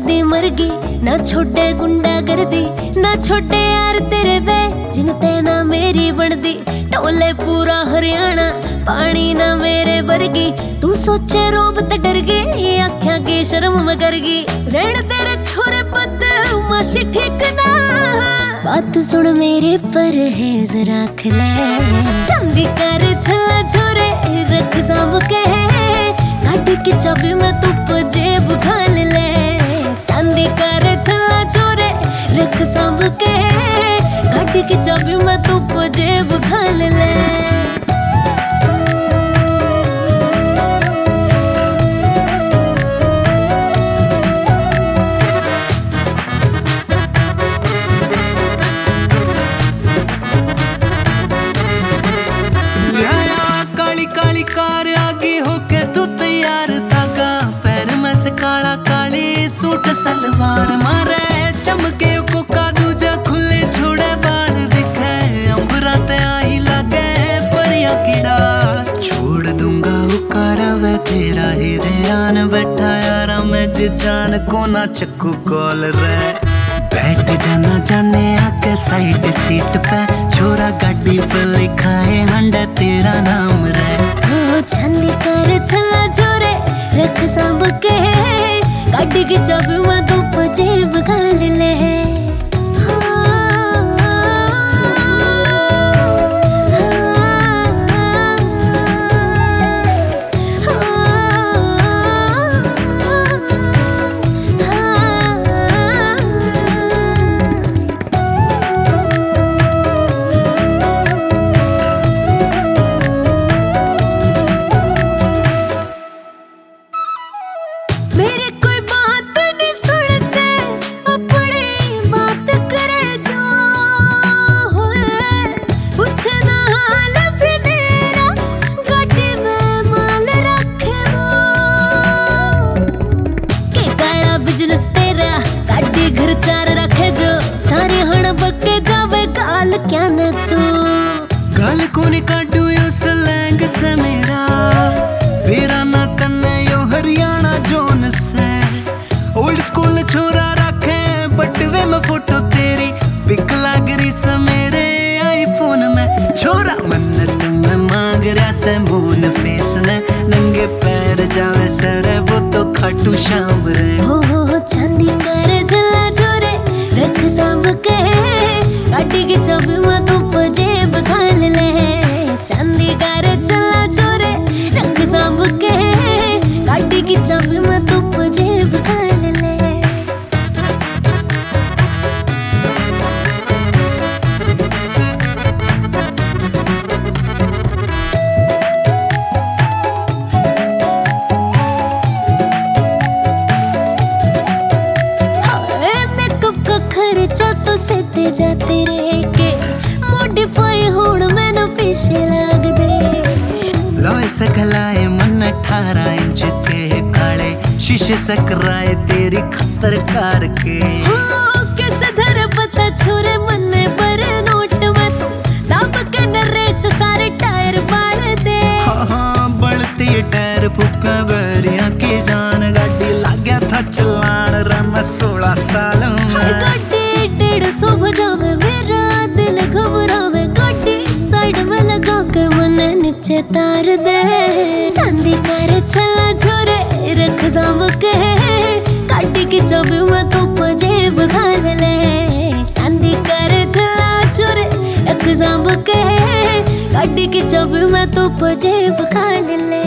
दी मरगी ना छोटे गुंडा गर्दी ना छोटे यार तेरे वे जिनते ना मेरी बनदी टोले पूरा हरियाणा पानी ना मेरे वर्गी तू सोचे रोब ते डर गई आख्या की शर्म में करगी रेण तेरे छोरे पत माशी ठीक ना बात सुन मेरे परहेज रख ले चांदी कर छल्ला छोरे रख सांभ के गाड़ी की चाबी में तू जेब घाल ले चांदी कर छल्ला छोरे रख सांभ के गाड़ी की चाबी में तू जेब घाल ले काली कार आगे होके तू तैयार धागा पैर में से काला काली सूट सलवार मारे चमके कोका दूजा खुले छोड़े बाल दिखे अंबरा ते आई लगे परिया कीड़ा छोड़ दूंगा उकारा वे तेरा ही ध्यान बैठा यारा मैं जी जान को ना चक्कू कॉल रे बैठ जाना जाने आके साइड सीट पे छोरा गाड़ी पे लिखा है हंडा तेरा नाम रे चांदी कर छल्ला छोरे रख सांभ के गाड़ी की चाबी में तू जेब घाल ले मेरी कोई बात नहीं सुनते अपनी बात करे जो पूछना हाल भी मेरा गाड़ी में माल रखे वो के काला बिजनेस तेरा गाड़ी घर चार रखे जो सारे हण बके जावे गाल क्या न तू गाल कोनी काटू यो सलैंग से मेरा ना तन्ने यो हरियाणा जोन से ओल्ड स्कूल छोरा रखे बटवे में फोटो तेरी पिक लाग रही से मेरे आईफोन में छोरा मन्नत में मांग रहा से मून फेस ने नंगे पैर जावे सरे वो तो खाटू शाम रे हो चांदी कर झल्ला छोरे रख सांभ के गाड़ी की चाबी में तू जेब घाल ले चांदी कर झल्ला छोरे रख सांभ के गाड़ी की चाबी में तू जेब घाल ले मेकअप का खर्चा तो सीधे जाते रह के मॉडिफाई होड़ मैंने पीछे लाग दे लोए सकलाए मन 18 इंच के काले शीशे सकराए तेरी खतर कार के कैसे धर पता छोरे मन्ने पर नोट में तू दाब के न रेस सारे टायर बाल दे हाँ बढ़ती टायर फुका बरिया की जान गाड़ी लाग्या था चलान रम 16 साल में गाड़ी 150 बजावे मेरा दिल घबरावे गाड़ी साइड में लगा के मन नीचे तार दे चांदी कर छल्ला छोरे रख सांभ के गाड़ी की चाबी में तू जेब घाल ले चांदी कर छल्ला छोरे रख सांभ के गाड़ी की चाबी में तू जेब घाल ले